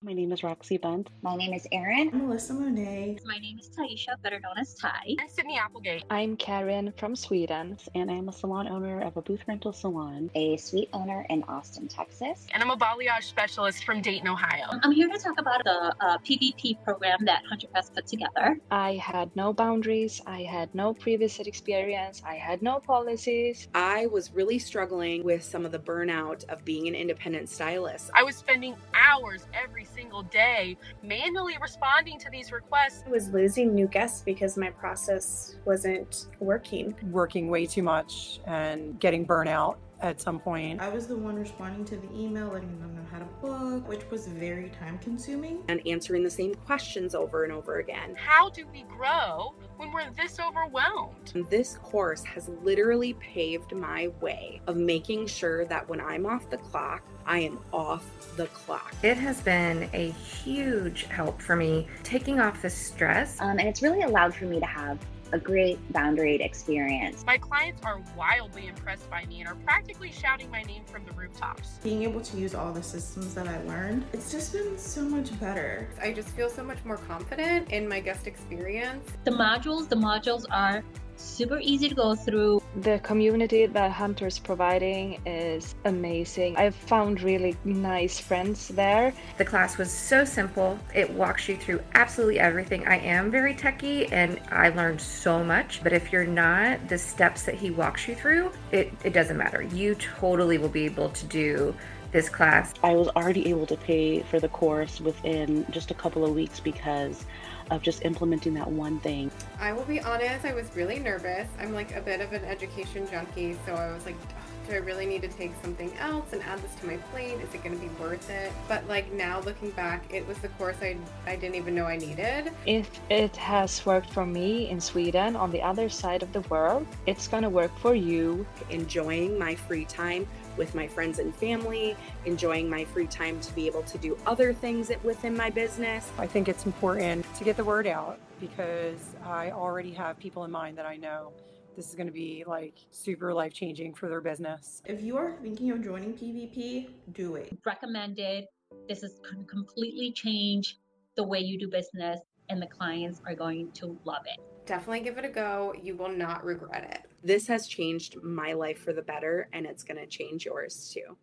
My name is Roxy Bunt. My name is Erin. I'm Melissa Monet. My name is Taisha, better known as Ty. I'm Sydney Applegate. I'm Karen from Sweden. And I'm a salon owner of a booth rental salon. A suite owner in Austin, Texas. And I'm a balayage specialist from Dayton, Ohio. I'm here to talk about the PVP program that Hunter has put together. I had no boundaries. I had no previous experience. I had no policies. I was really struggling with some of the burnout of being an independent stylist. I was spending hours every single day manually responding to these requests. I was losing new guests because my process wasn't working. Working way too much and getting burnout at some point. I was the one responding to the email, letting them know how to book, which was very time consuming. And answering the same questions over and over again. How do we grow when we're this overwhelmed? And this course has literally paved my way of making sure that when I'm off the clock, I am off the clock. It has been a huge help for me taking off the stress. And it's really allowed for me to have a great boundaried experience. My clients are wildly impressed by me and are practically shouting my name from the rooftops. Being able to use all the systems that I learned, it's just been so much better. I just feel so much more confident in my guest experience. The modules are super easy to go through. The community that Hunter's providing is amazing. I've found really nice friends there. The class was so simple. It walks you through absolutely everything. I am very techie and I learned so much, but if you're not, the steps that he walks you through, it doesn't matter. You totally will be able to do this class. I was already able to pay for the course within just a couple of weeks because of just implementing that one thing. I will be honest, I was really nervous. I'm like a bit of an education junkie, so I was like, do I really need to take something else and add this to my plate? Is it going to be worth it? But like now looking back, it was the course I didn't even know I needed. If it has worked for me in Sweden on the other side of the world, it's going to work for you. Enjoying my free time with my friends and family, enjoying my free time to be able to do other things within my business. I think it's important to get the word out because I already have people in mind that I know this is going to be like super life-changing for their business. If you are thinking of joining PVP, do it. Recommended. This is going to completely change the way you do business, and the clients are going to love it. Definitely give it a go. You will not regret it. This has changed my life for the better, and it's going to change yours too.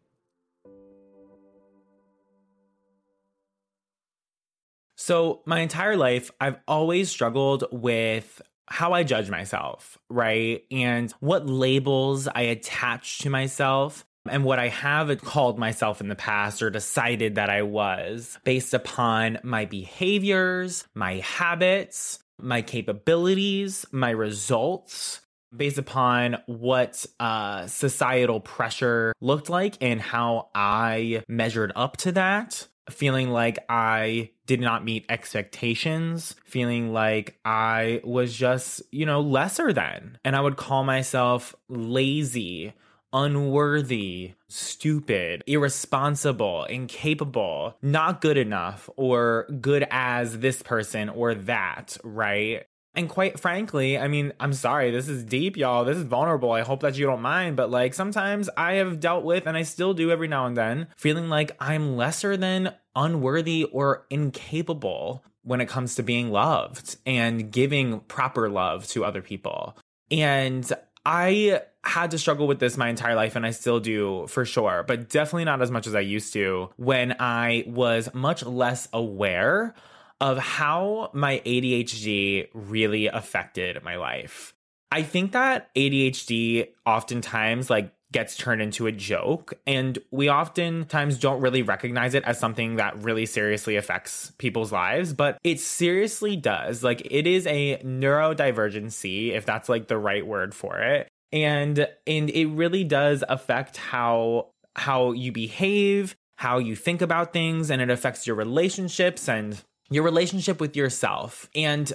So my entire life, I've always struggled with how I judge myself, right? And what labels I attach to myself and what I have called myself in the past or decided that I was based upon my behaviors, my habits, my capabilities, my results, based upon what societal pressure looked like and how I measured up to that. Feeling like I did not meet expectations, feeling like I was just, lesser than. And I would call myself lazy, unworthy, stupid, irresponsible, incapable, not good enough, or good as this person or that, right? And quite frankly, I mean, I'm sorry, this is deep, y'all. This is vulnerable. I hope that you don't mind. But like sometimes I have dealt with, and I still do every now and then, feeling like I'm lesser than, unworthy, or incapable when it comes to being loved and giving proper love to other people. And I had to struggle with this my entire life, and I still do for sure, but definitely not as much as I used to when I was much less aware of how my ADHD really affected my life. I think that ADHD oftentimes gets turned into a joke, and we oftentimes don't really recognize it as something that really seriously affects people's lives, but it seriously does. It is a neurodivergency, if that's the right word for it. And it really does affect how you behave, how you think about things, and it affects your relationships and your relationship with yourself. And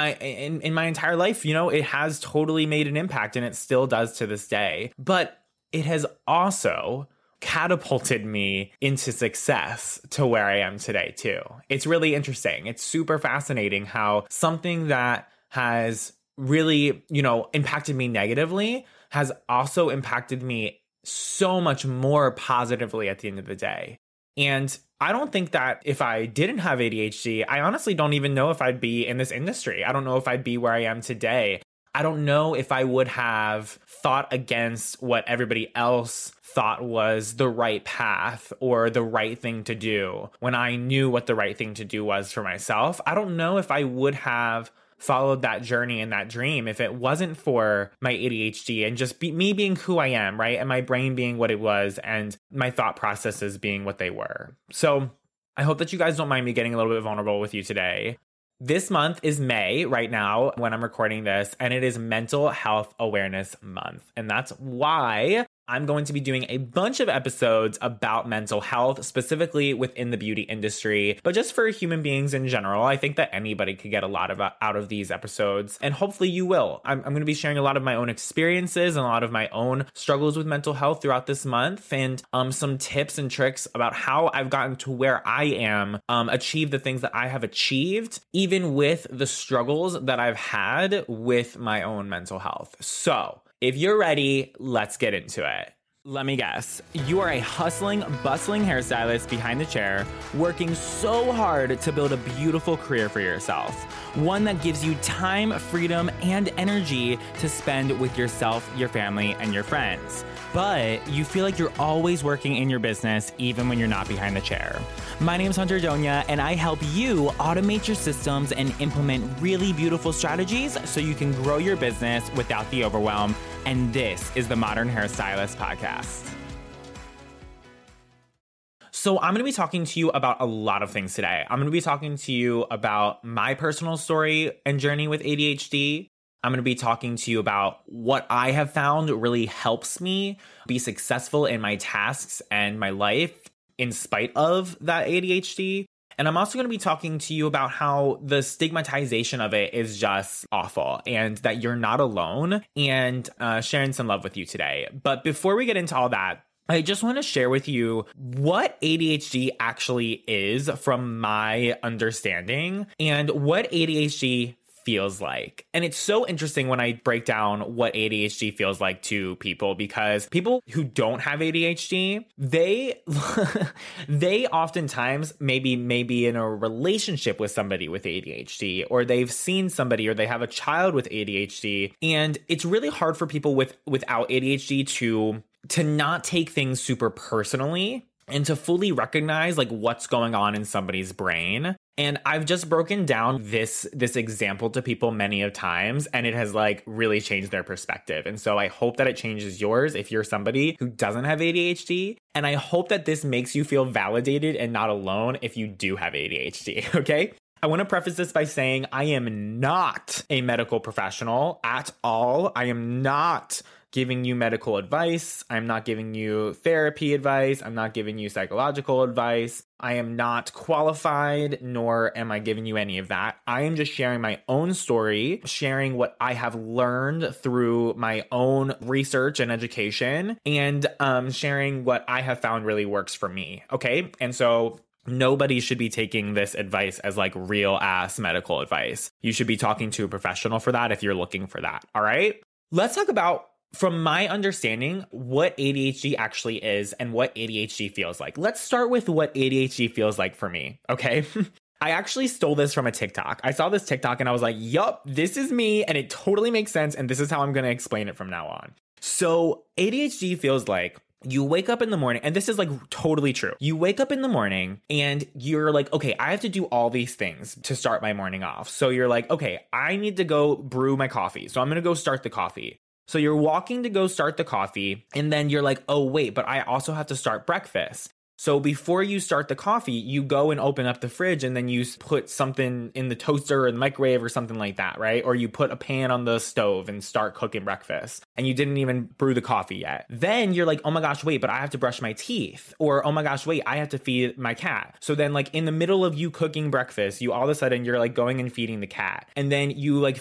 in my entire life, it has totally made an impact, and it still does to this day. But it has also catapulted me into success to where I am today too. It's really interesting. It's super fascinating how something that has really, impacted me negatively has also impacted me so much more positively at the end of the day. And I don't think that if I didn't have ADHD, I honestly don't even know if I'd be in this industry. I don't know if I'd be where I am today. I don't know if I would have fought against what everybody else thought was the right path or the right thing to do when I knew what the right thing to do was for myself. I don't know if I would have followed that journey and that dream if it wasn't for my ADHD and just me being who I am, right? And my brain being what it was and my thought processes being what they were. So I hope that you guys don't mind me getting a little bit vulnerable with you today. This month is May right now when I'm recording this, and it is Mental Health Awareness Month. And that's why I'm going to be doing a bunch of episodes about mental health, specifically within the beauty industry, but just for human beings in general. I think that anybody could get a lot out of these episodes, and hopefully you will. I'm going to be sharing a lot of my own experiences and a lot of my own struggles with mental health throughout this month, and some tips and tricks about how I've gotten to where I am, achieve the things that I have achieved, even with the struggles that I've had with my own mental health. So if you're ready, let's get into it. Let me guess. You are a hustling, bustling hairstylist behind the chair, working so hard to build a beautiful career for yourself. One that gives you time, freedom, and energy to spend with yourself, your family, and your friends. But you feel like you're always working in your business, even when you're not behind the chair. My name's Hunter Donia, and I help you automate your systems and implement really beautiful strategies so you can grow your business without the overwhelm. And this is the Modern Hairstylist Podcast. So I'm going to be talking to you about a lot of things today. I'm going to be talking to you about my personal story and journey with ADHD. I'm going to be talking to you about what I have found really helps me be successful in my tasks and my life in spite of that ADHD. And I'm also going to be talking to you about how the stigmatization of it is just awful and that you're not alone, and sharing some love with you today. But before we get into all that, I just want to share with you what ADHD actually is from my understanding and what ADHD feels like. And it's so interesting when I break down what ADHD feels like to people, because people who don't have ADHD, they oftentimes maybe in a relationship with somebody with ADHD, or they've seen somebody, or they have a child with ADHD. And it's really hard for people without ADHD to not take things super personally and to fully recognize like what's going on in somebody's brain. And I've just broken down this example to people many of times, and it has like really changed their perspective. And so I hope that it changes yours if you're somebody who doesn't have ADHD. And I hope that this makes you feel validated and not alone if you do have ADHD, okay? I want to preface this by saying I am not a medical professional at all. I am not giving you medical advice. I'm not giving you therapy advice. I'm not giving you psychological advice. I am not qualified, nor am I giving you any of that. I am just sharing my own story, sharing what I have learned through my own research and education, and sharing what I have found really works for me. Okay? And so nobody should be taking this advice as like real ass medical advice. You should be talking to a professional for that if you're looking for that. All right? Let's talk about, from my understanding, what ADHD actually is and what ADHD feels like. Let's start with what ADHD feels like for me, okay? I actually stole this from a TikTok. I saw this TikTok and I was like, yup, this is me, and it totally makes sense, and this is how I'm going to explain it from now on. So ADHD feels like you wake up in the morning, and this is like totally true. You wake up in the morning and you're like, okay, I have to do all these things to start my morning off. So you're like, okay, I need to go brew my coffee. So I'm going to go start the coffee. So you're walking to go start the coffee, and then you're like, oh, wait, but I also have to start breakfast. So before you start the coffee, you go and open up the fridge, and then you put something in the toaster or the microwave or something like that, right? Or you put a pan on the stove and start cooking breakfast, and you didn't even brew the coffee yet. Then you're like, oh my gosh, wait, but I have to brush my teeth. Or, oh my gosh, wait, I have to feed my cat. So then like in the middle of you cooking breakfast, you all of a sudden you're like going and feeding the cat. And then you like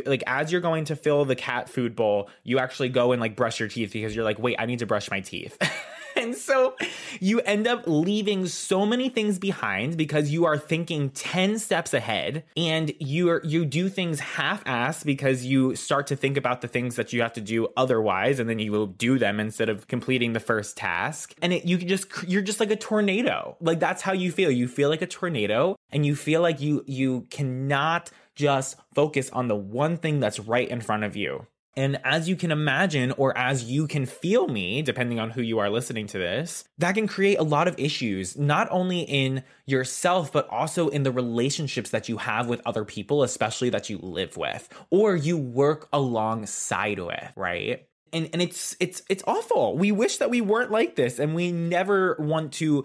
as you're going to fill the cat food bowl, you actually go and like brush your teeth because you're like, wait, I need to brush my teeth. And so you end up leaving so many things behind because you are thinking 10 steps ahead, and you do things half-assed because you start to think about the things that you have to do otherwise, and then you will do them instead of completing the first task. And you're just like a tornado. Like, that's how you feel. You feel like a tornado, and you feel like you cannot just focus on the one thing that's right in front of you. And as you can imagine, or as you can feel me, depending on who you are listening to this, that can create a lot of issues, not only in yourself, but also in the relationships that you have with other people, especially that you live with, or you work alongside with, right? And it's awful. We wish that we weren't like this, and we never want to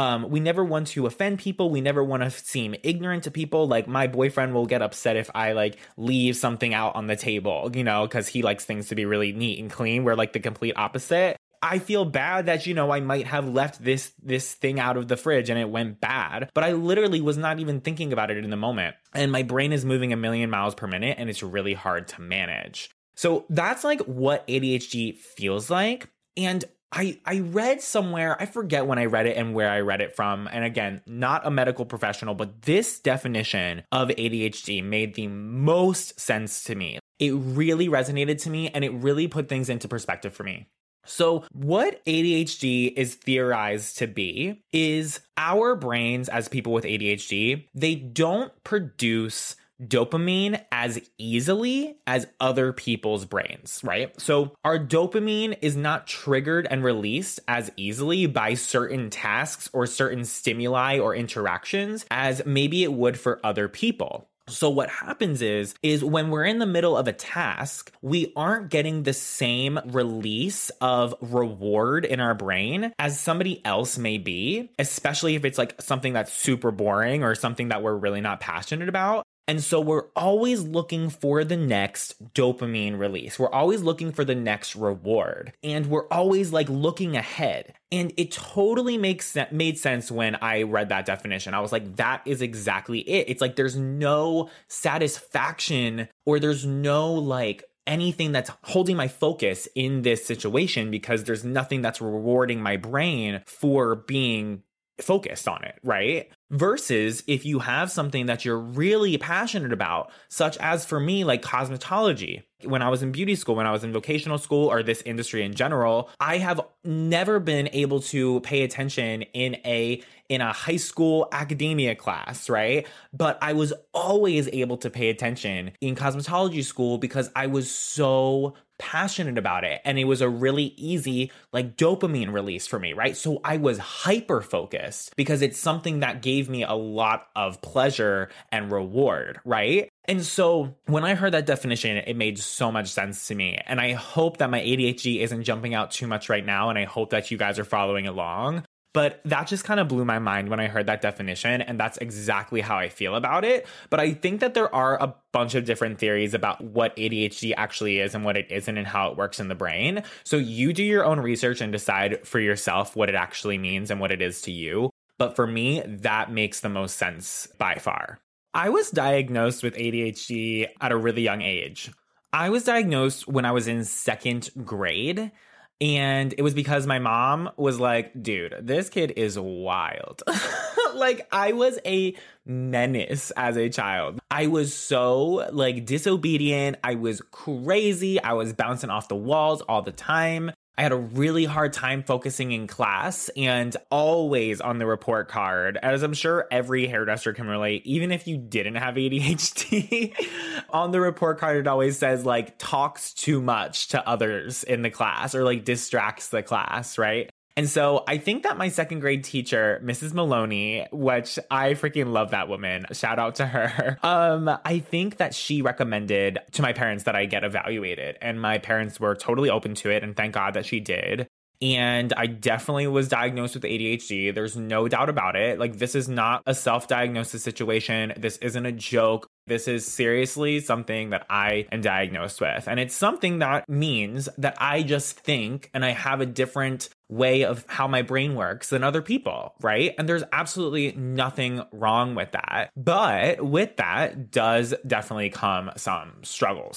offend people. We never want to seem ignorant to people. Like, my boyfriend will get upset if I like leave something out on the table, you know, because he likes things to be really neat and clean. We're like the complete opposite. I feel bad that, you know, I might have left this thing out of the fridge and it went bad, but I literally was not even thinking about it in the moment. And my brain is moving a million miles per minute, and it's really hard to manage. So that's like what ADHD feels like. And I read somewhere, I forget when I read it and where I read it from. And again, not a medical professional, but this definition of ADHD made the most sense to me. It really resonated to me, and it really put things into perspective for me. So what ADHD is theorized to be is our brains, as people with ADHD, they don't produce dopamine as easily as other people's brains, right? So our dopamine is not triggered and released as easily by certain tasks or certain stimuli or interactions as maybe it would for other people. So what happens is when we're in the middle of a task, we aren't getting the same release of reward in our brain as somebody else may be, especially if it's like something that's super boring or something that we're really not passionate about. And so we're always looking for the next dopamine release. We're always looking for the next reward. And we're always like looking ahead. And it totally made sense when I read that definition. I was like, that is exactly it. It's like there's no satisfaction, or there's no like anything that's holding my focus in this situation, because there's nothing that's rewarding my brain for being focused on it, right? Versus if you have something that you're really passionate about, such as for me, like cosmetology. When I was in beauty school, when I was in vocational school, or this industry in general, I have never been able to pay attention in a high school academia class, right? But I was always able to pay attention in cosmetology school because I was so passionate about it. And it was a really easy like dopamine release for me, right? So I was hyper focused because it's something that gave me a lot of pleasure and reward, right? And so when I heard that definition, it made so much sense to me. And I hope that my ADHD isn't jumping out too much right now. And I hope that you guys are following along. But that just kind of blew my mind when I heard that definition, and that's exactly how I feel about it. But I think that there are a bunch of different theories about what ADHD actually is and what it isn't and how it works in the brain. So you do your own research and decide for yourself what it actually means and what it is to you. But for me, that makes the most sense by far. I was diagnosed with ADHD at a really young age. I was diagnosed when I was in second grade. And it was because my mom was like, dude, this kid is wild. Like, I was a menace as a child. I was so like disobedient. I was crazy. I was bouncing off the walls all the time. I had a really hard time focusing in class, and always on the report card, as I'm sure every hairdresser can relate, even if you didn't have ADHD, on the report card, it always says like talks too much to others in the class, or like distracts the class, right? And so I think that my second grade teacher, Mrs. Maloney, which I freaking love that woman, shout out to her. I think that she recommended to my parents that I get evaluated, and my parents were totally open to it. And thank God that she did. And I definitely was diagnosed with ADHD. There's no doubt about it. Like, this is not a self-diagnosis situation. This isn't a joke. This is seriously something that I am diagnosed with. And it's something that means that I just think and I have a different way of how my brain works than other people, right? And there's absolutely nothing wrong with that. But with that does definitely come some struggles.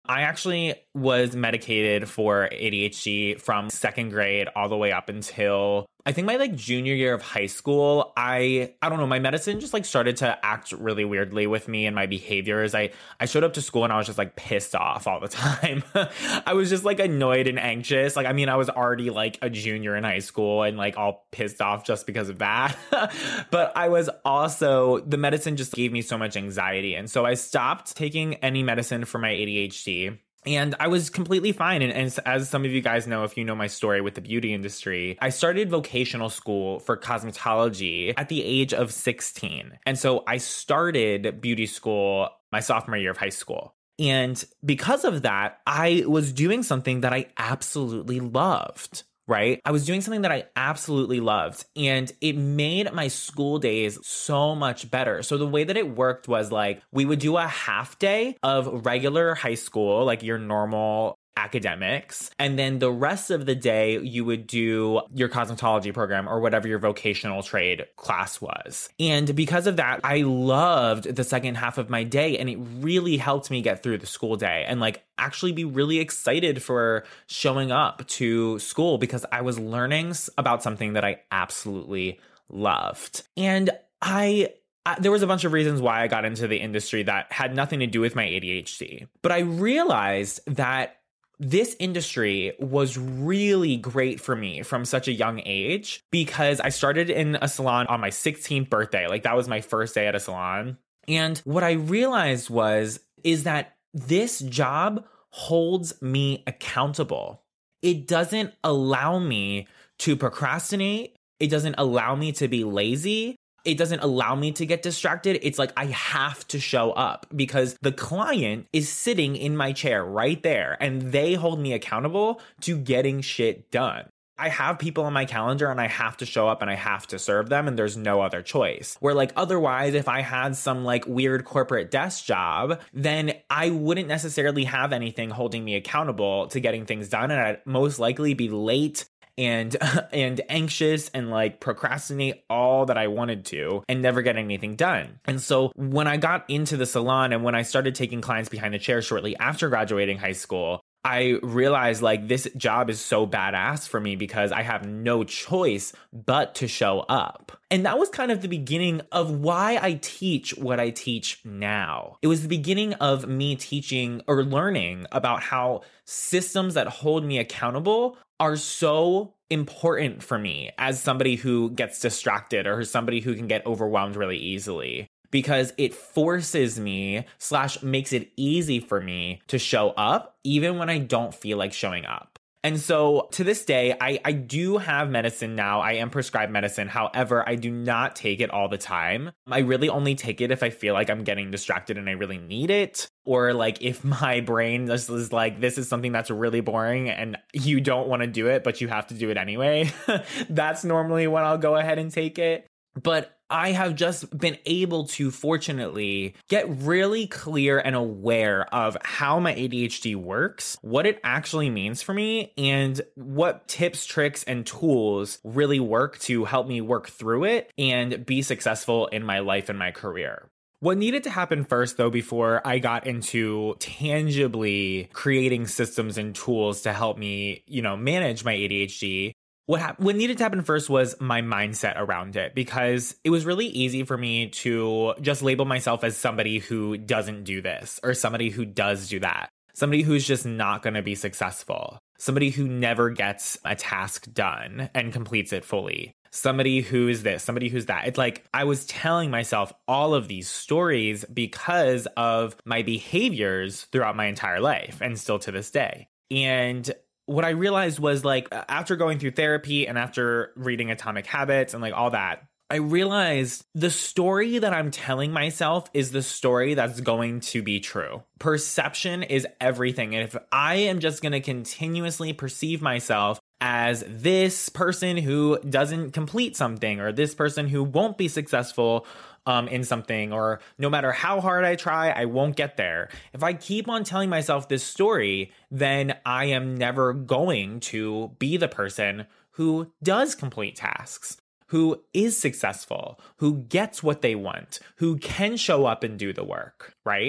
I actually was medicated for ADHD from second grade all the way up until I think my like junior year of high school. I don't know, my medicine just like started to act really weirdly with me and my behaviors. I showed up to school and I was just like pissed off all the time. I was just like annoyed and anxious. Like, I mean, I was already like a junior in high school and like all pissed off just because of that. But I was also, the medicine just gave me so much anxiety. And so I stopped taking any medicine for my ADHD. And I was completely fine. And as some of you guys know, if you know my story with the beauty industry, I started vocational school for cosmetology at the age of 16. And so I started beauty school my sophomore year of high school. And because of that, I was doing something that I absolutely loved. Right? I was doing something that I absolutely loved, and it made my school days so much better. So the way that it worked was like, we would do a half day of regular high school, like your normal academics. And then the rest of the day, you would do your cosmetology program or whatever your vocational trade class was. And because of that, I loved the second half of my day, and it really helped me get through the school day and like actually be really excited for showing up to school because I was learning about something that I absolutely loved. And there was a bunch of reasons why I got into the industry that had nothing to do with my ADHD. But I realized that this industry was really great for me from such a young age because I started in a salon on my 16th birthday. Like that was my first day at a salon. And what I realized is that this job holds me accountable. It doesn't allow me to procrastinate. It doesn't allow me to be lazy. It doesn't allow me to get distracted. It's like I have to show up because the client is sitting in my chair right there and they hold me accountable to getting shit done. I have people on my calendar and I have to show up and I have to serve them and there's no other choice. Where like otherwise, if I had some like weird corporate desk job, then I wouldn't necessarily have anything holding me accountable to getting things done. And I'd most likely be late and anxious and like procrastinate all that I wanted to and never get anything done. And so when I got into the salon and when I started taking clients behind the chair shortly after graduating high school, I realized like this job is so badass for me because I have no choice but to show up. And that was kind of the beginning of why I teach what I teach now. It was the beginning of me teaching or learning about how systems that hold me accountable are so important for me as somebody who gets distracted or somebody who can get overwhelmed really easily. Because it forces me / makes it easy for me to show up even when I don't feel like showing up. And so to this day, I do have medicine now. I am prescribed medicine. However, I do not take it all the time. I really only take it if I feel like I'm getting distracted and I really need it. Or like if my brain just is like, this is something that's really boring and you don't want to do it, but you have to do it anyway. That's normally when I'll go ahead and take it. But I have just been able to, fortunately, get really clear and aware of how my ADHD works, what it actually means for me, and what tips, tricks, and tools really work to help me work through it and be successful in my life and my career. What needed to happen first, though, before I got into tangibly creating systems and tools to help me, manage my ADHD, what needed to happen first was my mindset around it, because it was really easy for me to just label myself as somebody who doesn't do this or somebody who does do that, somebody who's just not going to be successful, somebody who never gets a task done and completes it fully, somebody who's this, somebody who's that. It's like I was telling myself all of these stories because of my behaviors throughout my entire life and still to this day. And what I realized was like after going through therapy and after reading Atomic Habits and like all that, I realized the story that I'm telling myself is the story that's going to be true. Perception is everything. And if I am just going to continuously perceive myself as this person who doesn't complete something or this person who won't be successful in something, or no matter how hard I try, I won't get there. If I keep on telling myself this story, then I am never going to be the person who does complete tasks, who is successful, who gets what they want, who can show up and do the work, right?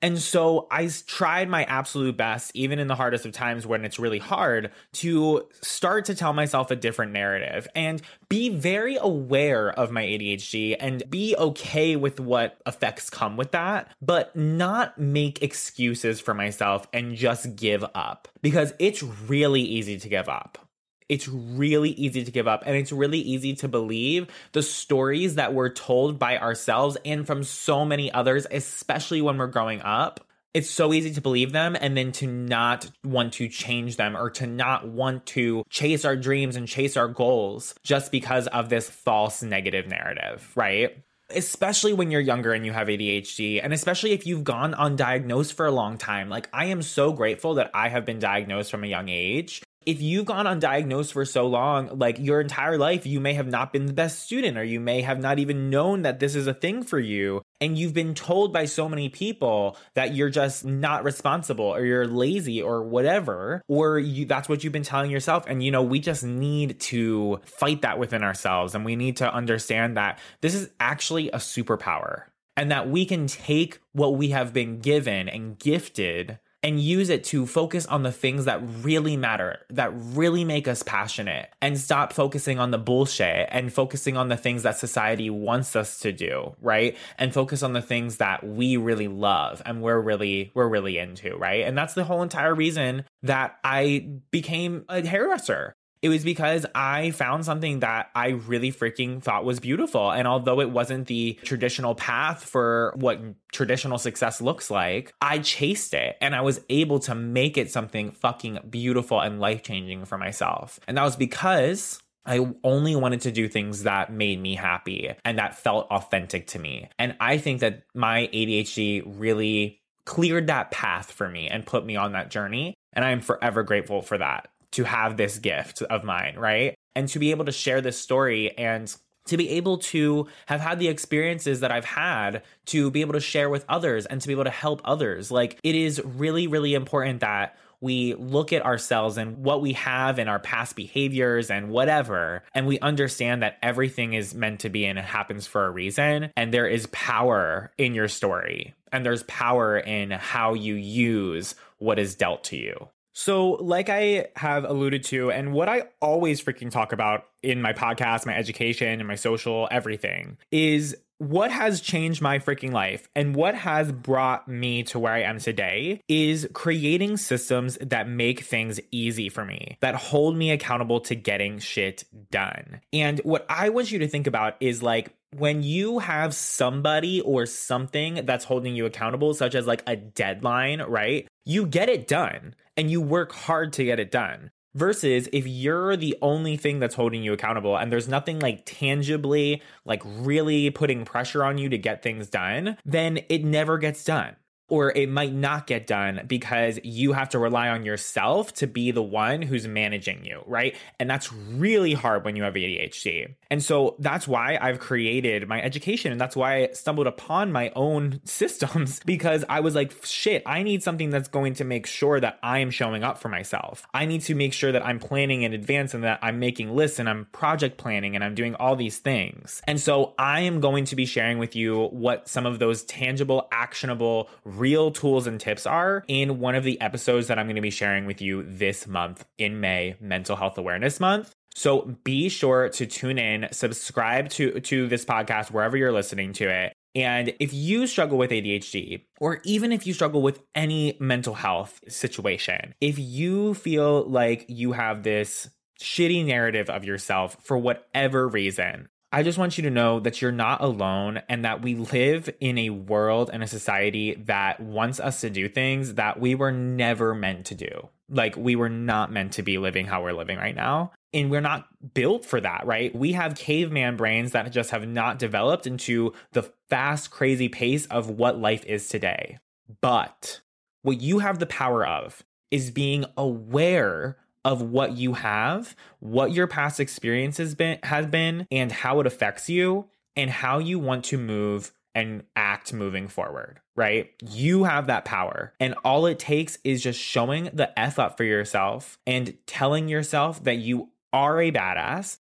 And so I tried my absolute best, even in the hardest of times when it's really hard, to start to tell myself a different narrative and be very aware of my ADHD and be okay with what effects come with that, but not make excuses for myself and just give up, because it's really easy to give up. It's really easy to give up, and it's really easy to believe the stories that we're told by ourselves and from so many others, especially when we're growing up. It's so easy to believe them and then to not want to change them or to not want to chase our dreams and chase our goals just because of this false negative narrative, right? Especially when you're younger and you have ADHD, and especially if you've gone undiagnosed for a long time. Like, I am so grateful that I have been diagnosed from a young age. If you've gone undiagnosed for so long, like your entire life, you may have not been the best student, or you may have not even known that this is a thing for you. And you've been told by so many people that you're just not responsible, or you're lazy, or whatever, or that's what you've been telling yourself. And, we just need to fight that within ourselves. And we need to understand that this is actually a superpower, and that we can take what we have been given and gifted and use it to focus on the things that really matter, that really make us passionate, and stop focusing on the bullshit and focusing on the things that society wants us to do, right? And focus on the things that we really love and we're really into, right? And that's the whole entire reason that I became a hairdresser. It was because I found something that I really freaking thought was beautiful. And although it wasn't the traditional path for what traditional success looks like, I chased it and I was able to make it something fucking beautiful and life-changing for myself. And that was because I only wanted to do things that made me happy and that felt authentic to me. And I think that my ADHD really cleared that path for me and put me on that journey. And I am forever grateful for that, to have this gift of mine, right? And to be able to share this story and to be able to have had the experiences that I've had, to be able to share with others and to be able to help others. Like, it is really, really important that we look at ourselves and what we have in our past behaviors and whatever, and we understand that everything is meant to be and it happens for a reason. And there is power in your story, and there's power in how you use what is dealt to you. So like I have alluded to, and what I always freaking talk about in my podcast, my education, and my social, everything, is what has changed my freaking life and what has brought me to where I am today is creating systems that make things easy for me, that hold me accountable to getting shit done. And what I want you to think about is, like, when you have somebody or something that's holding you accountable, such as like a deadline, right? You get it done and you work hard to get it done. Versus if you're the only thing that's holding you accountable and there's nothing like tangibly, like really putting pressure on you to get things done, then it never gets done. Or it might not get done because you have to rely on yourself to be the one who's managing you, right? And that's really hard when you have ADHD. And so that's why I've created my education. And that's why I stumbled upon my own systems, because I was like, shit, I need something that's going to make sure that I am showing up for myself. I need to make sure that I'm planning in advance and that I'm making lists and I'm project planning and I'm doing all these things. And so I am going to be sharing with you what some of those tangible, actionable, real tools and tips are in one of the episodes that I'm going to be sharing with you this month in May, Mental Health Awareness Month. So be sure to tune in, subscribe to this podcast wherever you're listening to it. And if you struggle with ADHD, or even if you struggle with any mental health situation, if you feel like you have this shitty narrative of yourself for whatever reason, I just want you to know that you're not alone and that we live in a world and a society that wants us to do things that we were never meant to do. Like, we were not meant to be living how we're living right now. And we're not built for that, right? We have caveman brains that just have not developed into the fast, crazy pace of what life is today. But what you have the power of is being aware of what you have, what your past experience has been, and how it affects you, and how you want to move and act moving forward, right? You have that power. And all it takes is just showing the F up for yourself and telling yourself that you are a badass,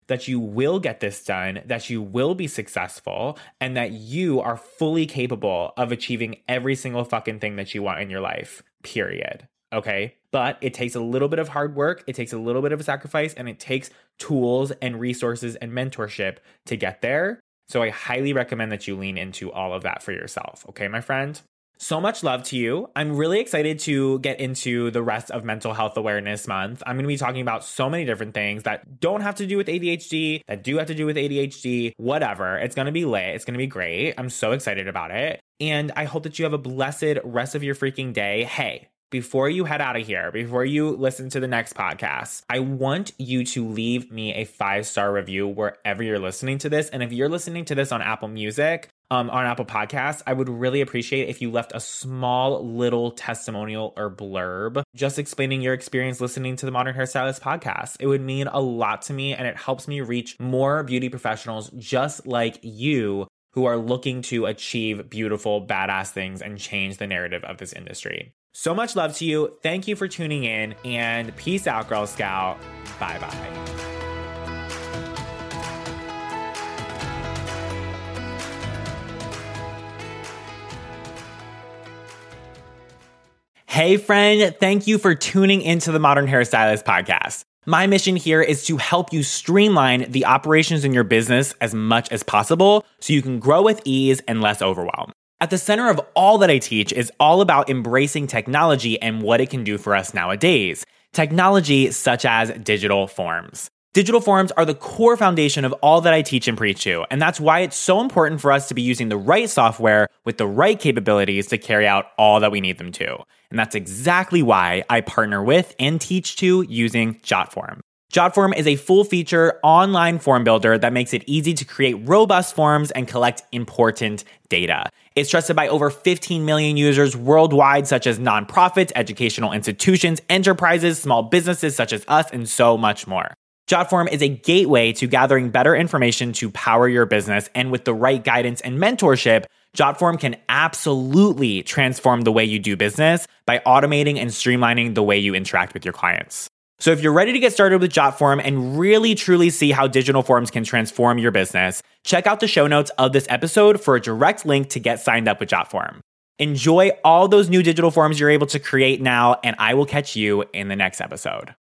that you will get this done, that you will be successful, and that you are fully capable of achieving every single fucking thing that you want in your life, period. Okay? But it takes a little bit of hard work, it takes a little bit of a sacrifice, and it takes tools and resources and mentorship to get there. So I highly recommend that you lean into all of that for yourself. Okay, my friend? So much love to you. I'm really excited to get into the rest of Mental Health Awareness Month. I'm going to be talking about so many different things that don't have to do with ADHD, that do have to do with ADHD, whatever. It's going to be lit. It's going to be great. I'm so excited about it. And I hope that you have a blessed rest of your freaking day. Hey, before you head out of here, before you listen to the next podcast, I want you to leave me a 5-star review wherever you're listening to this. And if you're listening to this on Apple Music, on Apple Podcasts, I would really appreciate if you left a small little testimonial or blurb just explaining your experience listening to the Modern Hairstylist podcast. It would mean a lot to me, and it helps me reach more beauty professionals just like you who are looking to achieve beautiful, badass things and change the narrative of this industry. So much love to you. Thank you for tuning in, and peace out, Girl Scout. Bye-bye. Hey friend, thank you for tuning into the Modern Hairstylist podcast. My mission here is to help you streamline the operations in your business as much as possible so you can grow with ease and less overwhelm. At the center of all that I teach is all about embracing technology and what it can do for us nowadays. Technology such as digital forms. Digital forms are the core foundation of all that I teach and preach to, and that's why it's so important for us to be using the right software with the right capabilities to carry out all that we need them to. And that's exactly why I partner with and teach to using JotForm. JotForm is a full-feature online form builder that makes it easy to create robust forms and collect important data. It's trusted by over 15 million users worldwide, such as nonprofits, educational institutions, enterprises, small businesses such as us, and so much more. JotForm is a gateway to gathering better information to power your business, and with the right guidance and mentorship, JotForm can absolutely transform the way you do business by automating and streamlining the way you interact with your clients. So if you're ready to get started with JotForm and really truly see how digital forms can transform your business, check out the show notes of this episode for a direct link to get signed up with JotForm. Enjoy all those new digital forms you're able to create now, and I will catch you in the next episode.